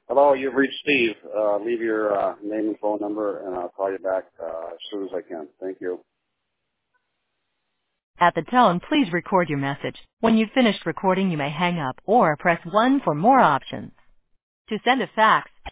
Hello, you've reached Steve. Leave your name and phone number, and I'll call you back as soon as I can. Thank you. At the tone, please record your message. When you've finished recording, you may hang up or press 1 for more options. To send a fax,